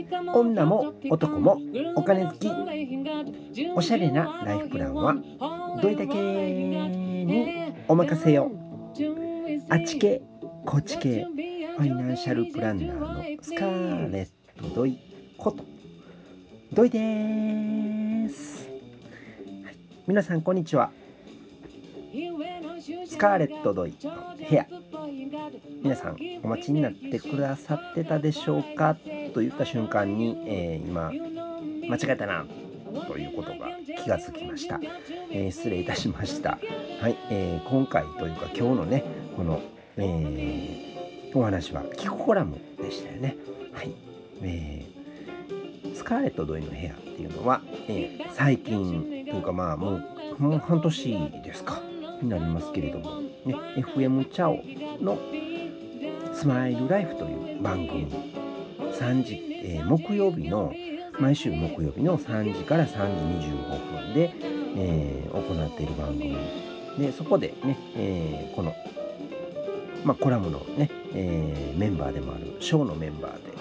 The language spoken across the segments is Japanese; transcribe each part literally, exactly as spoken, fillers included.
女も男もお金好き、おしゃれなライフプランはどれだけにお任せよ。あっち系こっち系ファイナンシャルプランナーのスカーレットドイことドイです、はい、皆さんこんにちは。スカーレットドイの部屋、皆さんお待ちになってくださってたでしょうかと言った瞬間に、えー、今間違えたなということが気がつきました、えー、失礼いたしました。はい、えー、今回というか今日のねこの、えー、お話はキココラムでしたよね。はい、えー、スカーレットドイの部屋っていうのは、えー、最近というかまあもうもう半年ですかになりますけれども、ね、エフエム チャオのスマイルライフという番組さんじ、えー、木曜日の毎週木曜日のさんじからさんじにじゅうごふんで、えー、行っている番組で、そこでね、えー、この、まあ、コラムのね、えー、メンバーでもあるショーのメンバーで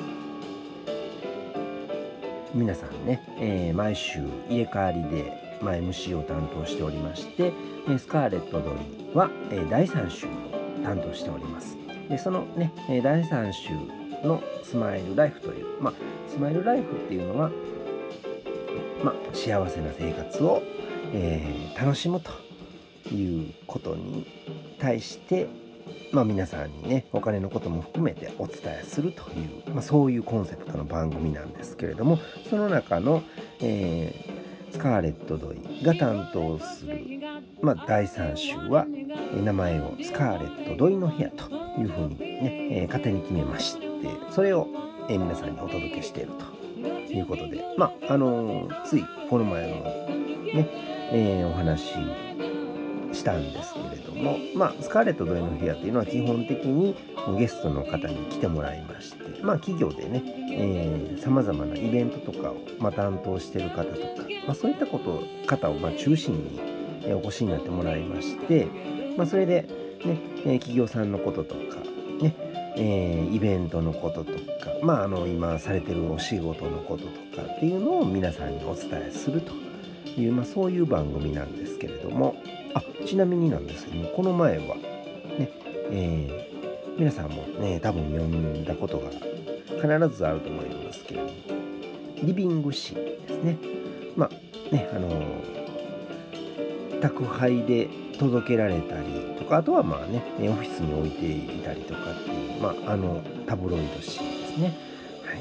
皆さんね、えー、毎週入れ替わりで、まあ、エムシー を担当しておりまして、スカーレット・ドイは、えー、だいさん週を担当しております。でそのねだいさん週のスマイルライフという、まあ、スマイルライフっていうのは、まあ、幸せな生活を、えー、楽しむということに対して、まあ、皆さんにねお金のことも含めてお伝えするという、まあ、そういうコンセプトの番組なんですけれども、その中の、えー、スカーレット・ドイが担当する、まあ、だいさん週は名前をスカーレット・ドイの部屋というふうにね、えー、勝手に決めまして、それを、えー、皆さんにお届けしているということで、まああのー、ついこの前のね、えー、お話したんですけれども、まあ、スカーレット・ドイの部屋っていうのは基本的にゲストの方に来てもらいまして、まあ、企業でねさまざまなイベントとかを、まあ、担当している方とか、まあ、そういったこと方をまあ中心にお越しになってもらいまして、まあ、それで、ね、企業さんのこととか、ねえー、イベントのこととか、まあ、あの今されてるお仕事のこととかっていうのを皆さんにお伝えするという、まあ、そういう番組なんですけれども、あちなみになんですけども、この前はね、えー、皆さんもね多分読んだことが必ずあると思いますけれども、リビングシーンですね。まあねあのー、宅配で届けられたりとか、あとはまあねオフィスに置いていたりとかっていう、まあ、あのタブロイド紙ですね。はい、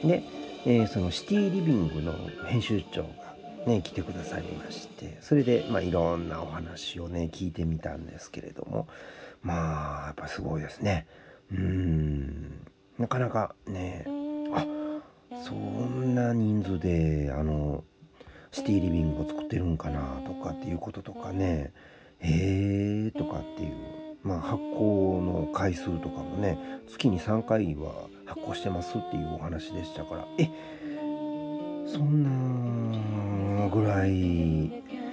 で、えー、そのシティリビングの編集長がね来てくださいまして、それでまあいろんなお話をね聞いてみたんですけれども、まあやっぱすごいですね。うーんなかなかね、あそんな人数であのシティリビングを作ってるんかなとかっていうこととかね、へーとかっていう、まあ、発行の回数とかもね月にさんかいは発行してますっていうお話でしたから、えそんなぐらい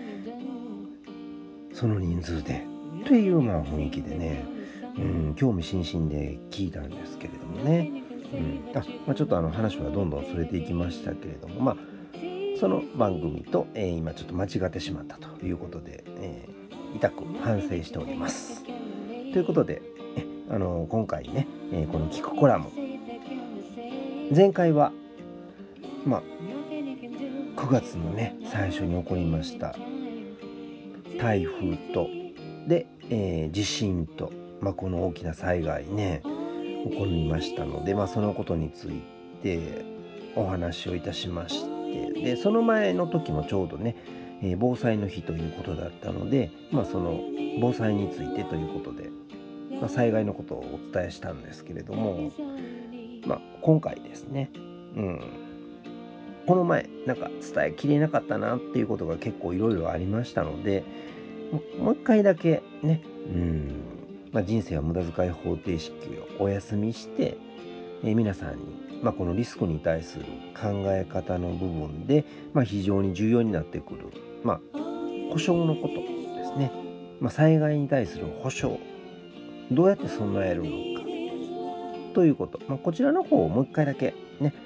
その人数でというまあ雰囲気でね、うん、興味津々で聞いたんですけれどもね、うんあまあ、ちょっとあの話はどんどんそれていきましたけれども、まあその番組と、えー、今ちょっと間違ってしまったということで、えー、痛く反省しております。ということで、えあのー、今回ね、えー、この聞くコラム、前回は、まあ、くがつのね最初に起こりました台風とで、えー、地震と、まあ、この大きな災害ね起こりましたので、まあ、そのことについてお話をいたしまして、でその前の時もちょうどね、えー、防災の日ということだったので、まあ、その防災についてということで、まあ、災害のことをお伝えしたんですけれども、まあ、今回ですね、うん、この前なんか伝えきれなかったなっていうことが結構いろいろありましたので、もう一回だけね、うんまあ、人生は無駄遣い方程式をお休みして、えー、皆さんに、まあ、このリスクに対する考え方の部分で、まあ、非常に重要になってくる、まあ、保証のことですね、まあ、災害に対する保証、どうやって備えるのかということ、まあ、こちらの方をもう一回だけね、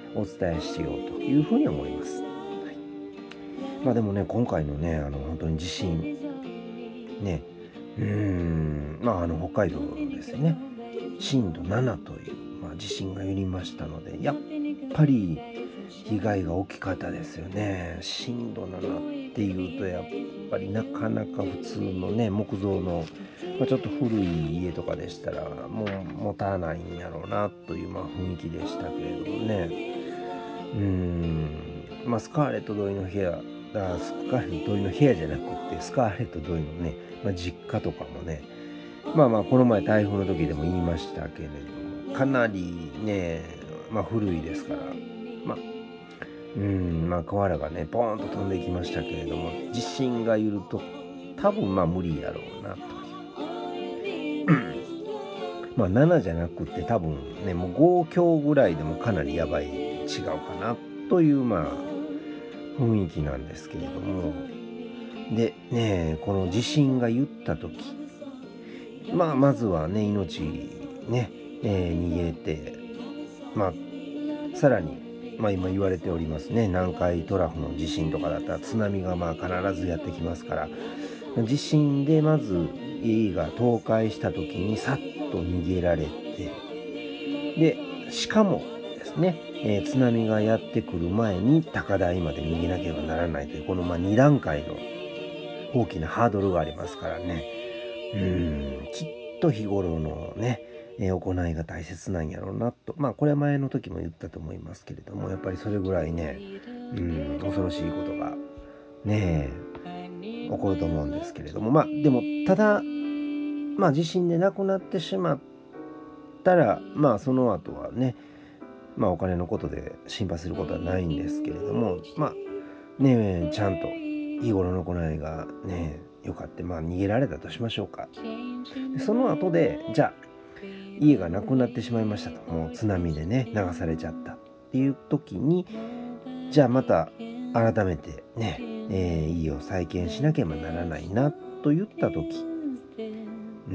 お伝えしようというふうに思います。はい、まあでもね、今回のね、あの本当に地震ね、うーんまああの北海道ですね、震度ななという、まあ、地震が揺りましたので、やっぱり被害が大きかったですよね。震度ななっていうとやっぱりなかなか普通のね木造の、まあ、ちょっと古い家とかでしたらもう持たないんやろうなという、まあ、雰囲気でしたけれどもね。うーんまあスカーレット同意の部屋だスカーレット同意の部屋じゃなくってスカーレット同意のね、まあ、実家とかもね、まあまあこの前台風の時でも言いましたけれども、かなりね、まあ古いですから、まあうんまあ瓦がねポーンと飛んでいきましたけれども、地震が揺ると多分まあ無理やろうなという。まあななじゃなくて多分ねもうご強ぐらいでもかなりやばい違うかなというまあ雰囲気なんですけれども、でねこの地震が言った時、まあまずはね命ね、えー逃げて、まあさらにまあ今言われておりますね、南海トラフの地震とかだったら津波がまあ必ずやってきますから、地震でまず家が倒壊した時にさっと逃げられて、でしかもですね、えー津波がやってくる前に高台まで逃げなければならないという、このまあに段階の大きなハードルがありますからね。うーんきっと日頃のね、えー行いが大切なんやろうなと、まあこれは前の時も言ったと思いますけれども、やっぱりそれぐらいね、うん恐ろしいことがね起こると思うんですけれども、まあでもただまあ地震で亡くなってしまったら、まあその後はね、まあお金のことで心配することはないんですけれども、まあねちゃんと日頃の行いがねよかって、まあ逃げられたとしましょうか。でその後でじゃあ家がなくなってしまいましたと、もう津波でね流されちゃったっていう時に、じゃあまた改めてね、えー家を再建しなければならないなと言った時、うん、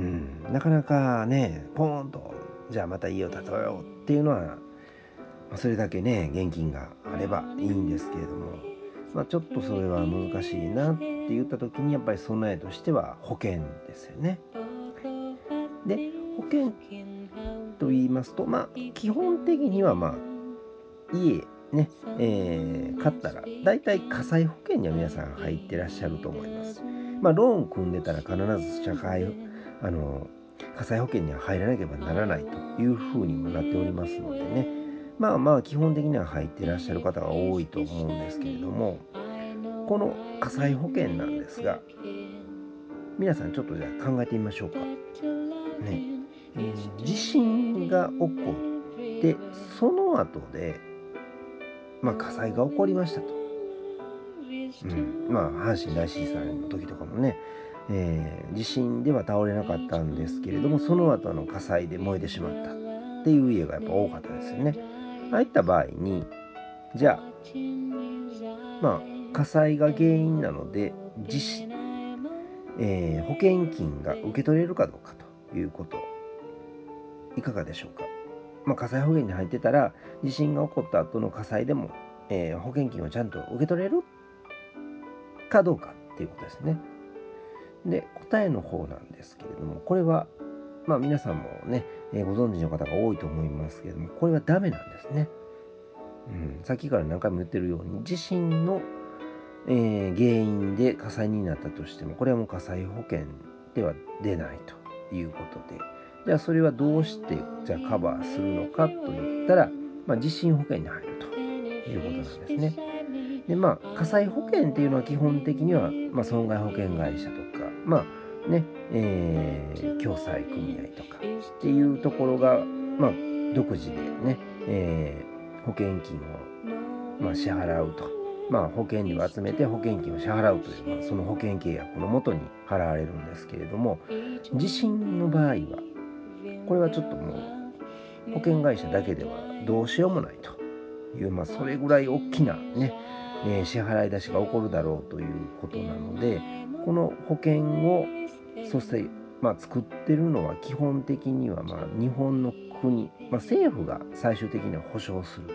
なかなかねポーンとじゃあまた家を建てようっていうのは、まあそれだけね現金があればいいんですけれども、まあ、ちょっとそれは難しいなって言った時にやっぱり備えとしては保険ですよね。で保険と言いますと、まあ基本的にはまあ家ね、えー買ったらだいたい火災保険には皆さん入ってらっしゃると思います。まあローン組んでたら必ず社会あの火災保険には入らなければならないというふうにもなっておりますのでね、まあまあ基本的には入ってらっしゃる方が多いと思うんですけれども、この火災保険なんですが、皆さんちょっとじゃあ考えてみましょうかね。えー地震が起こってその後で、まあ、火災が起こりましたと、うん、まあ阪神大震災の時とかもね、えー地震では倒れなかったんですけれども、その後の火災で燃えてしまったっていう家がやっぱ多かったですよね。ああいった場合にじゃあまあ火災が原因なので地震、えー保険金が受け取れるかどうかということ、いかがでしょうか。まあ、火災保険に入ってたら地震が起こった後の火災でも、えー保険金をちゃんと受け取れるかどうかっていうことですね。で答えの方なんですけれども、これはまあ皆さんもね、えーご存知の方が多いと思いますけれども、これはダメなんですね。うん、さっきから何回も言ってるように地震の、えー原因で火災になったとしても、これはもう火災保険では出ないということで、じゃあそれはどうしてじゃあカバーするのかといったら、まあ、地震保険に入るということなんですね。でまあ火災保険っていうのは基本的には、まあ、損害保険会社とかまあね、えー共済組合とかっていうところが、まあ、独自でね、えー保険金を、まあ、支払うと、まあ、保険料を集めて保険金を支払うという、まあ、その保険契約のもとに払われるんですけれども、地震の場合はこれはちょっともう保険会社だけではどうしようもないという、まあ、それぐらい大きなね、えー支払い出しが起こるだろうということなので、この保険をそして、まあ、作ってるのは基本的にはまあ日本の国、まあ、政府が最終的には保証すると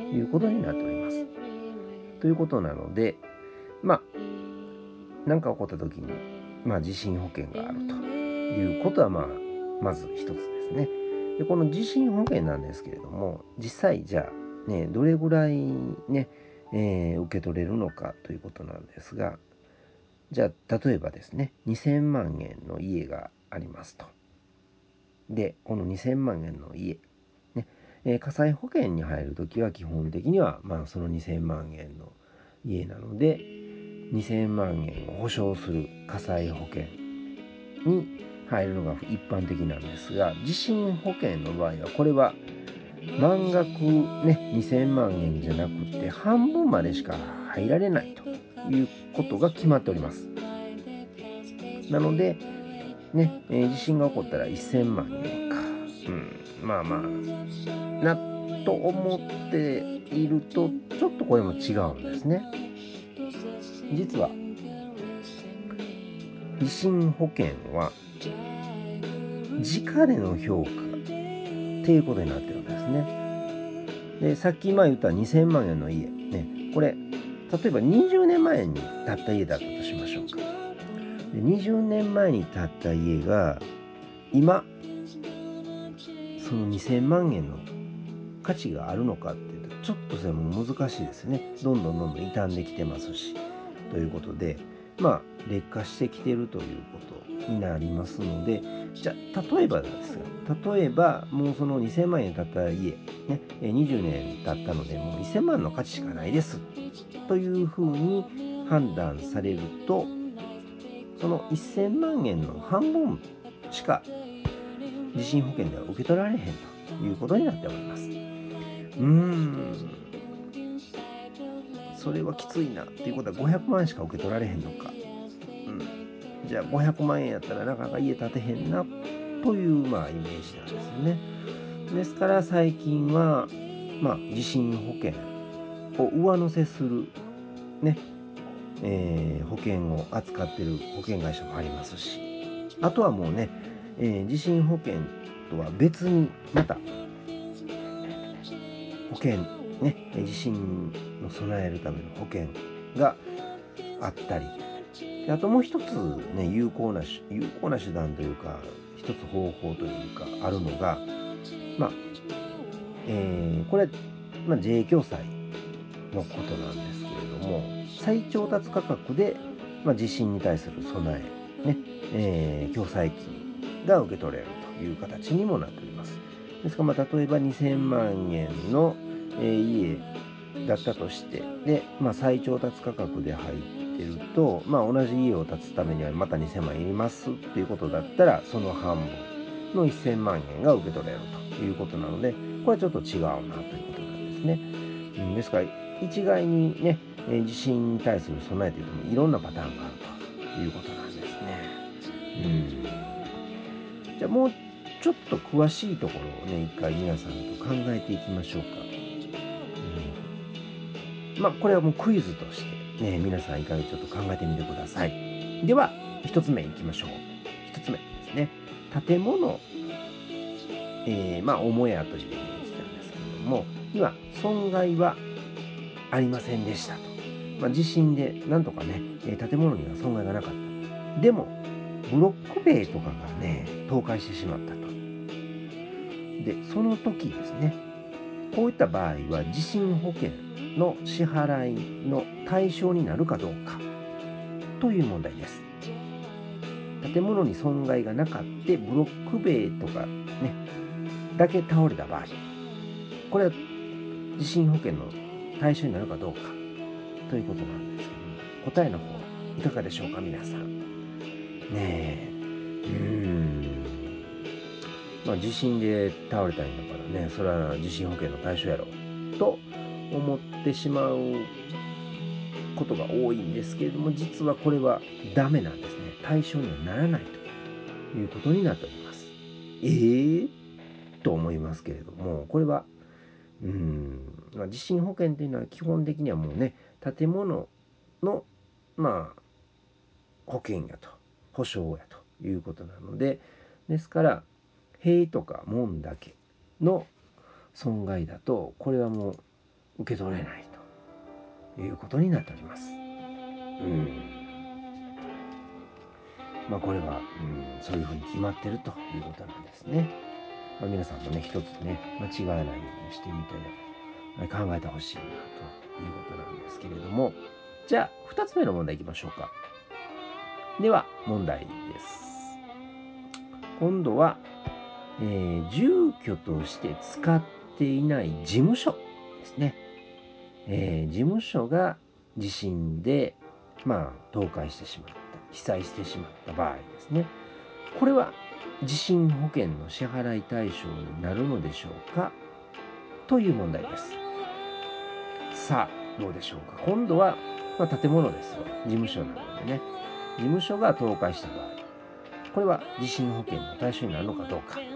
いうことになっております。ということなので、まあ何か起こった時に、まあ、地震保険があるということは、まあ、まず一つですね。でこの地震保険なんですけれども、実際じゃあねどれぐらいね、えー受け取れるのかということなんですが、じゃあ例えばですねにせんまんえんの家がありますと。でこのにせんまんえんの家、ねえー火災保険に入るときは基本的には、まあ、そのにせんまんえんの家なのでにせんまんえんを保証する火災保険に入るのが一般的なんですが、地震保険の場合はこれは満額ねにせんまんえんじゃなくて半分までしか入られないということが決まっております。なのでね、えー地震が起こったらせんまんえんか、うん、まあまあなと思っているとちょっとこれも違うんですね。実は地震保険は直での評価っていうことになってるんですね。でさっき今言ったにせんまんえんの家ね、これ例えばにじゅうねんまえに建った家だったとしましょうか。でにじゅうねんまえに建った家が今そのにせんまんえんの価値があるのかっていうとちょっとそれも難しいですね。どんどんどんどん傷んできてますし、ということでまあ劣化してきているということになりますので、じゃあ例えばですが、例えばもうそのにせんまんえん経った家、ね、にじゅうねん経ったのでもうせんまんの価値しかないですというふうに判断されると、そのせんまんえんの半分しか地震保険では受け取られへんということになっております。うーんそれはきついなっていうことはごひゃくまんえんしか受け取られへんのか、うん、じゃあごひゃくまんえんやったらなかなか家建てへんなという、まあ、イメージなんですよね。ですから最近は、まあ、地震保険を上乗せする、ねえー保険を扱っている保険会社もありますし、あとはもうね、えー地震保険とは別にまた保険ね地震の備えるための保険があったり、あともう一つね有効な有効な手段というか一つ方法というかあるのが、まあえーこれ、まあ、自営共済のことなんですけれども、再調達価格で、まあ、地震に対する備え、ねえー共済金が受け取れるという形にもなっております。ですから、まあ、例えばにせんまんえんの、えー家だったとして、で、まあ、再調達価格で入ってると、まあ、同じ家を建つためにはまたにせんまん円いりますっていうことだったら、その半分のせんまんえんが受け取れるということなので、これはちょっと違うなということなんですね。うん、ですから一概にね、えー地震に対する備えというともいろんなパターンがあるということなんですね。うん、じゃあもうちょっと詳しいところをね一回皆さんと考えていきましょうか。うん、まあこれはもうクイズとしてね皆さん一回ちょっと考えてみてください。では一つ目いきましょう。一つ目ですね。建物、えー、まあ母屋というイメージなんですけれども、には損害はありませんでしたと。まあ、地震でなんとかね、えー建物には損害がなかった。でも、ブロック塀とかがね、倒壊してしまったと。で、その時ですね、こういった場合は地震保険の支払いの対象になるかどうかという問題です。建物に損害がなかってブロック塀とかね、だけ倒れた場合、これは地震保険の対象になるかどうかということなんですけども、答えの方いかがでしょうか皆さん。ねえ、うーんまあ地震で倒れたんだからね、それは地震保険の対象やろと思ってしまうことが多いんですけれども、実はこれはダメなんですね。対象にはならないということになっております。えー、と思いますけれども、これはうーん、まあ、地震保険というのは基本的にはもうね、建物のまあ保険やと、保証やということなので、ですから塀とか門だけの損害だと、これはもう受け取れないということになっております。うんまあこれは、うん、そういうふうに決まってるということなんですね。まあ、皆さんもね一つね間違わないようにしてみて考えてほしいなということなんですけれども、じゃあふたつめの問題いきましょうか。では問題です。今度は、えー、住居として使っていない事務所ですね。えー、事務所が地震でまあ倒壊してしまった、被災してしまった場合ですね。これは地震保険の支払い対象になるのでしょうかという問題です。さあどうでしょうか。今度は、まあ、建物ですよ。事務所なのでね、事務所が倒壊した場合、これは地震保険の対象になるのかどうか。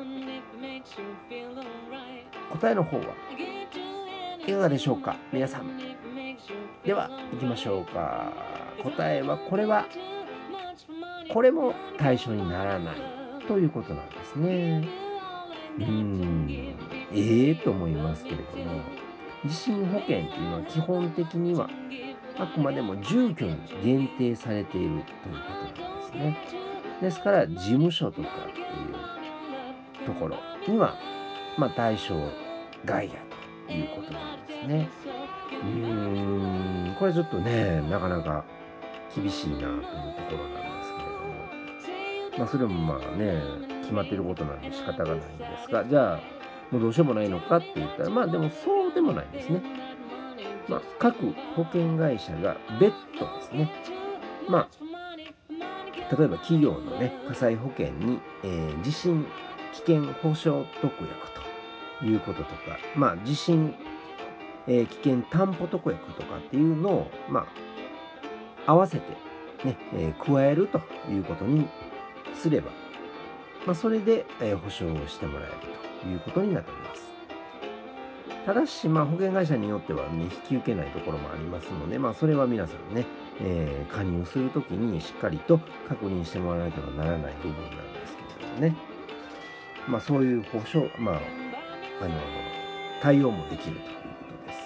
答えの方はいかがでしょうか皆さん。では行きましょうか。答えはこれはこれも対象にならないということなんですね。うーんええー、と思いますけれども、地震保険っていうのは基本的にはあくまでも住居に限定されているということなんですね。ですから事務所とかっていうところには、まあ、対象外やということなんですね。うーんこれちょっとねなかなか厳しいなというところなんですけれども、まあそれもまあね決まっていることなんで仕方がないんですが、じゃあもうどうしようもないのかって言ったら、まあでもそうでもないんですね。まあ各保険会社が別途ですね、まあ例えば企業のね火災保険に、えー、地震危険保障特約ということとか、まあ地震、えー、危険担保特約とかっていうのをまあ合わせてね、えー、加えるということにすれば、まあ、それで、えー、保証をしてもらえるということになっております。ただし、まあ、保険会社によっては、ね、引き受けないところもありますので、まあ、それは皆さんね、えー、加入するときにしっかりと確認してもらわなければならない部分なんですけれどもね、まあ、そういう保証、まあ、あの対応もできるということです。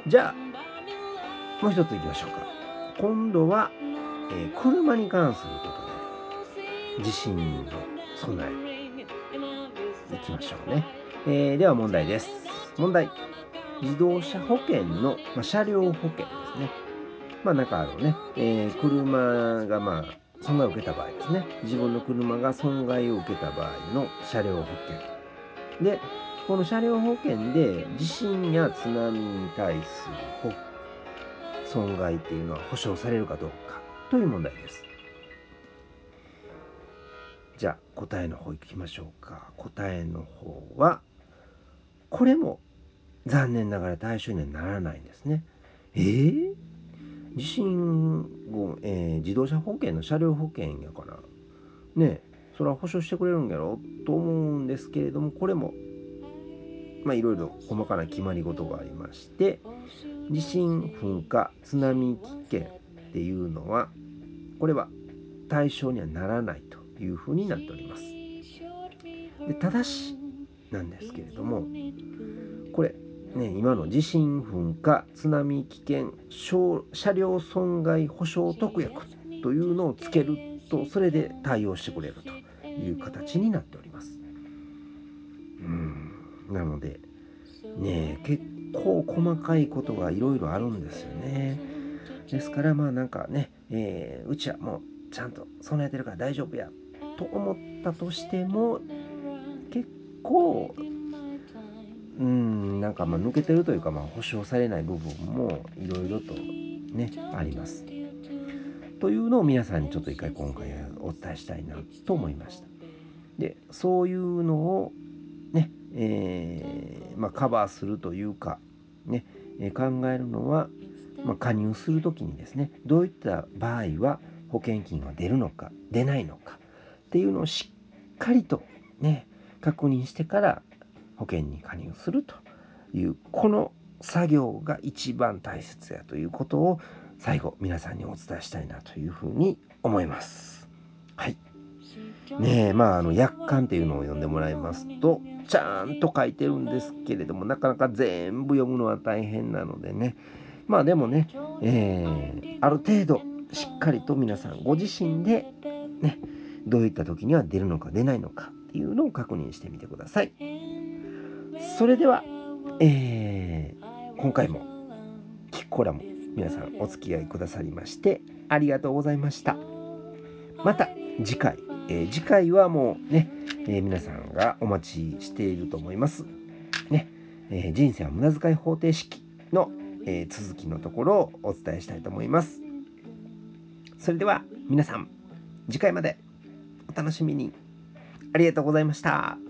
じゃあもう一ついきましょうか。今度は、えー、車に関することで地震の備えいきましょうね。えー、では問題です。問題。自動車保険の、まあ、車両保険ですね。まあなんかあのね、えー、車がまあ損害を受けた場合ですね。自分の車が損害を受けた場合の車両保険。で、この車両保険で地震や津波に対する損害っていうのは保証されるかどうかという問題です。じゃあ答えの方いきましょうか。答えの方はこれも残念ながら対象にはならないんですね。えー、地震後、えー、自動車保険の車両保険やからね、それは保証してくれるんやろと思うんですけれども、これもまあいろいろ細かな決まり事がありまして、地震噴火津波危険っていうのはこれは対象にはならないというふうになっております。でただしなんですけれども、これね、今の地震噴火津波危険車両損害保障特約というのをつけると、それで対応してくれるという形になっております。うんなのでね、結構細かいことがいろいろあるんですよね。ですからまあなんかね、えー、うちはもうちゃんと備えてるから大丈夫やと思ったとしても、結構うんなんかまあ抜けてるというか、まあ保証されない部分もいろいろとねあります。というのを皆さんにちょっと一回今回お伝えしたいなと思いました。でそういうのをね、えーまあ、カバーするというかね、えー、考えるのは、まあ、加入するときにですね、どういった場合は保険金は出るのか出ないのかっていうのをしっかりとね確認してから保険に加入するというこの作業が一番大切やということを最後皆さんにお伝えしたいなというふうに思います。はい。ねえまああの約款っていうのを読んでもらいますと、 ちゃんと書いてるんですけれども、なかなか全部読むのは大変なのでね、まあでもね、えー、ある程度しっかりと皆さんご自身でね、どういった時には出るのか出ないのかっていうのを確認してみてください。それでは、えー、今回もキッコーラも皆さんお付き合いくださりましてありがとうございました。また次回、えー、次回はもうね、えー、皆さんがお待ちしていると思いますね。えー、人生は無駄遣い方程式の、えー、続きのところをお伝えしたいと思います。それでは皆さん次回までお楽しみに。ありがとうございました。